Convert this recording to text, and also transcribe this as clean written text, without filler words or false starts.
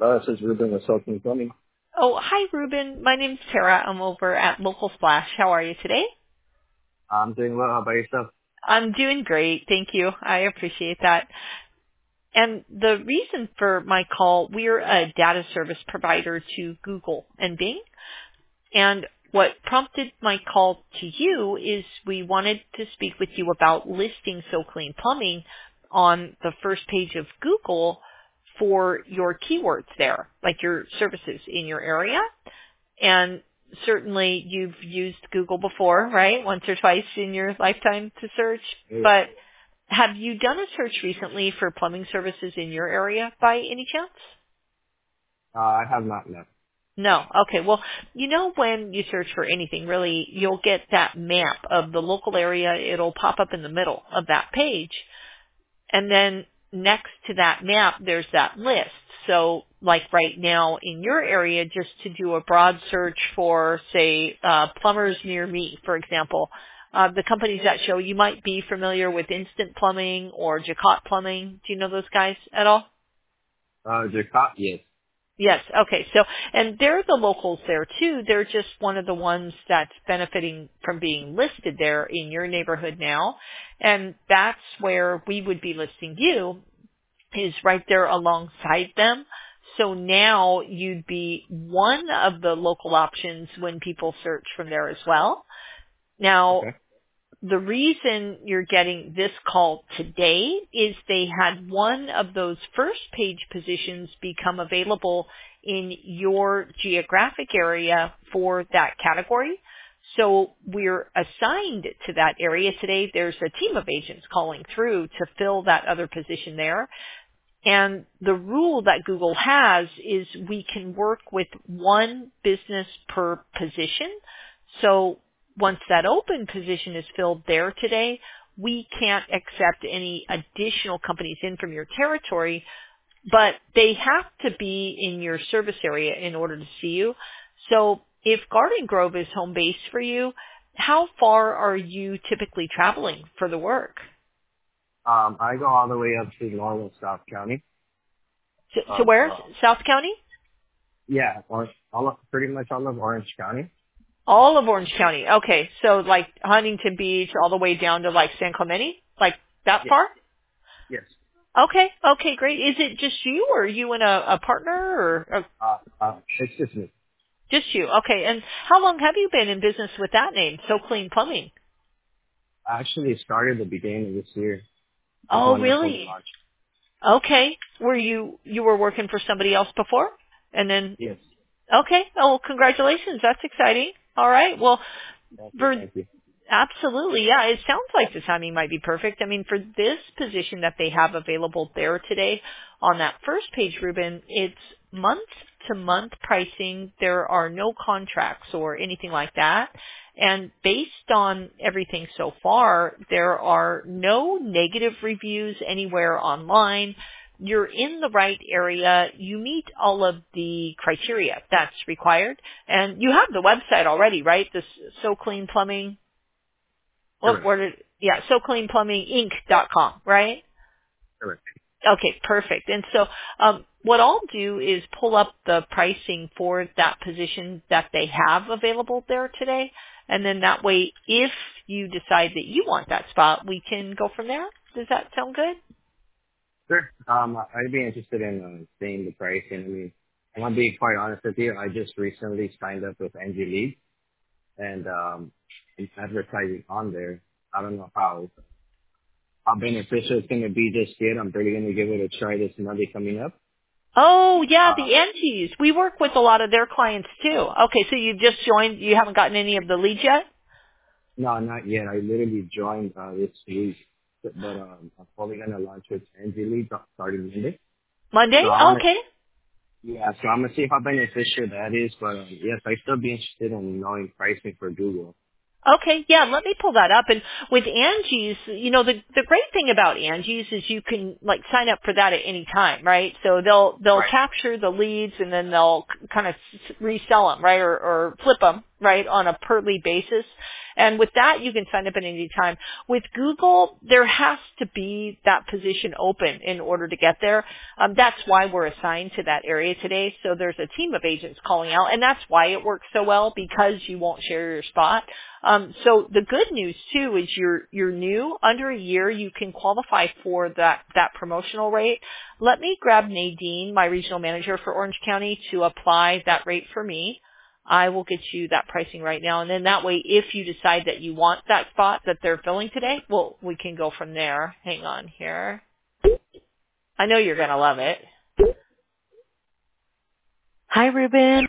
This is Ruben with Sultan Plumbing. Oh, hi, Ruben. My name's Tara. I'm over at Local Splash. How are you today? I'm doing well. How about yourself? I'm doing great. Thank you. I appreciate that. And the reason for my call, we're a data service provider to Google and Bing. And what prompted my call to you is we wanted to speak with you about listing So Clean Plumbing on the first page of Google for your keywords there, like your services in your area. And certainly you've used Google before, right? Once or twice in your lifetime to search. Yeah. But have you done a search recently for plumbing services in your area by any chance? I have not met. No. Okay. Well, you know when you search for anything, really, you'll get that map of the local area. It'll pop up in the middle of that page. And then next to that map, there's that list. So like right now in your area, just to do a broad search for, say, plumbers near me, for example, the companies that show, you might be familiar with Instant Plumbing or Jacot Plumbing. Do you know those guys at all? Jacot, yes. Yes. Okay. So, and they're the locals there too. They're just one of the ones that's benefiting from being listed there in your neighborhood now. And that's where we would be listing you, is right there alongside them. So now you'd be one of the local options when people search from there as well. Now, Okay. the reason you're getting this call today is they had one of those first page positions become available in your geographic area for that category. So we're assigned to that area today. There's a team of agents calling through to fill that other position there. And the rule that Google has is we can work with one business per position. So once that open position is filled there today, we can't accept any additional companies in from your territory, but they have to be in your service area in order to see you. So if Garden Grove is home base for you, how far are you typically traveling for the work? I go all the way up to Normal, South County. So where? South County? Yeah, pretty much all of Orange County. All of Orange County. Okay. So like Huntington Beach all the way down to like San Clemente? Like that Yes. far? Yes. Okay. Okay, great. Is it just you or you and a partner or It's just me. just you? Okay. And how long have you been in business with that name, So Clean Plumbing? I actually started the beginning of this year. Is Oh, when the full really? launch. Okay. Were you were working for somebody else before? And then, Yes. okay. Oh, well, congratulations. That's exciting. All right. Well, Thank you. for Thank you. absolutely. Yeah, it sounds like the timing might be perfect. I mean, for this position that they have available there today on that first page, Ruben, it's month-to-month pricing. There are no contracts or anything like that. And based on everything so far, there are no negative reviews anywhere online. You're in the right area. You meet all of the criteria that's required. And you have the website already, right? This So Clean Plumbing. Correct. SoCleanPlumbingInc.com, right? Correct. Okay, perfect. And so what I'll do is pull up the pricing for that position that they have available there today. And then that way, if you decide that you want that spot, we can go from there. Does that sound good? Sure. I'd be interested in seeing the pricing. I mean, I'm gonna be quite honest with you. I just recently signed up with NG Lead, and it's advertising on there. I don't know how beneficial it's gonna be just yet. I'm really gonna give it a try this Monday coming up. Oh, yeah, the Uh, Angies. We work with a lot of their clients too. Okay, so you just joined. You haven't gotten any of the leads yet? no, not yet. I literally joined this week, but I'm probably gonna launch with NG Lead starting Monday. Monday? So I wanna, Okay. yeah. So I'm gonna see how beneficial that is. But yes, I'd still be interested in knowing pricing for Google. Okay, yeah, let me pull that up. And with Angie's, you know, the great thing about Angie's is you can like sign up for that at any time, right? So they'll Right. capture the leads and then they'll kind of resell them, right, or flip them, right, on a per lead basis. And with that, you can sign up at any time. With Google, there has to be that position open in order to get there. That's why we're assigned to that area today. So there's a team of agents calling out, and that's why it works so well, because you won't share your spot. So the good news too is you're new, under a year, you can qualify for that promotional rate. Let me grab Nadine, my regional manager for Orange County, to apply that rate for me. I will get you that pricing right now. And then that way, if you decide that you want that spot that they're filling today, well, we can go from there. Hang on here. I know you're going to love it. Hi, Ruben.